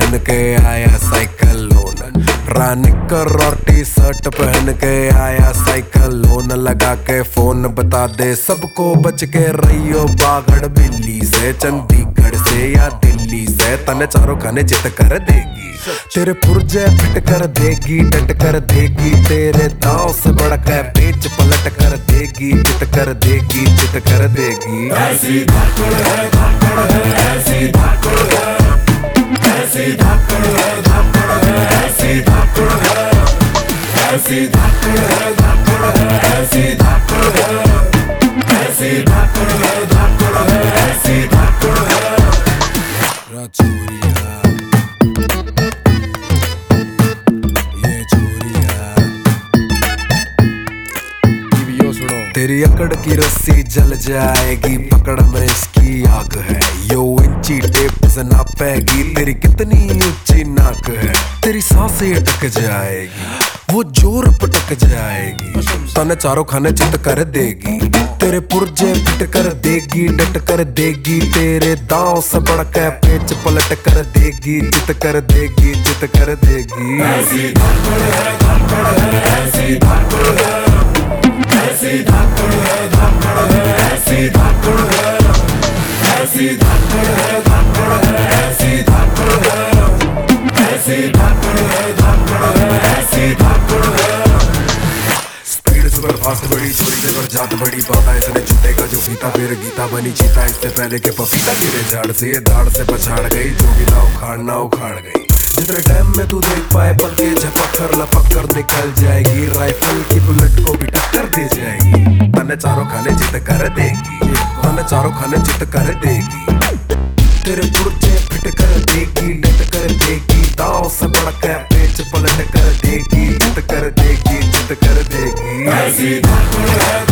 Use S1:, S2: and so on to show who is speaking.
S1: पहन के आया साइकिल लोन, रानिकर और टी शर्ट पहन के आया साइकिल लोन, लगा के फोन बता दे सबको बच के रहियो बागड़ बिल्ली से, चंडीगढ़ से या दिल्ली से, तने चारों खाने चित कर देगी, तेरे पुर्जे फिट कर देगी, डट कर देगी, तेरे दांव से बढ़कर पेच पलट कर देगी, चित कर देगी, चित कर देगी।
S2: ऐसी धाकड़ है, धाकड़ है, ऐसी धाकड़ है, ऐसी धाकड़ है, धाकड़ है, ऐसी धाकड़ है, ऐसी धाकड़ है, धाकड़ है, ऐसी धाकड़ है, ऐसी धाकड़ है, धाकड़ है, ऐसी धाकड़ है।
S1: चोरिया ये चोरिया, तेरी अकड़ की रस्सी जल जाएगी, पकड़ में इसकी आग है, यो इंची टेप से नापेगी, तेरी कितनी ऊंची नाक है, तेरी सांसें अटक जाएगी, वो जोर पटक जाएगी, तने चारों खाने चित कर देगी, तेरे पुर्जे फिट कर देगी, डट कर देगी, तेरे दांव से बढ़कर पेच पलट कर देगी, चित कर देगी, चित कर देगी।
S2: ऐसी धाकड़ है, धाकड़ है, ऐसी धाकड़ है, ऐसी धाकड़ है, धाकड़ है, ऐसी धाकड़ है, ऐसी धाकड़ है, धाकड़ है, ऐसी धाकड़ है, ऐसी धाकड़ है, धाकड़ है, ऐसी धाकड़ है।
S1: स्पीड सुपर फास्ट बड़ी चोरी से पर जात बड़ी, पाता इसने जूते का जो फीता, फिर गीता बनी चीता, इससे पहले के पपीता गिरे झाड़ से, ये दाढ़ से पछाड़ गई, जो भी ना उखाड़ गई, जितने टाइम में तू देख पाए पल के झपक कर लपक कर निकल जाएगी, राइफल की बुलेट को भी टक्कर दे जाएगी, तने चारों खाने चित कर देगी, तने चारों खाने चित कर देगी, तेरे पुर्जे फिट कर देगी, डट कर देगी, दांव से बढ़कर पेच पलट कर देगी, चित कर देगी, चित कर देगी।
S2: ऐसी धाकड़ है,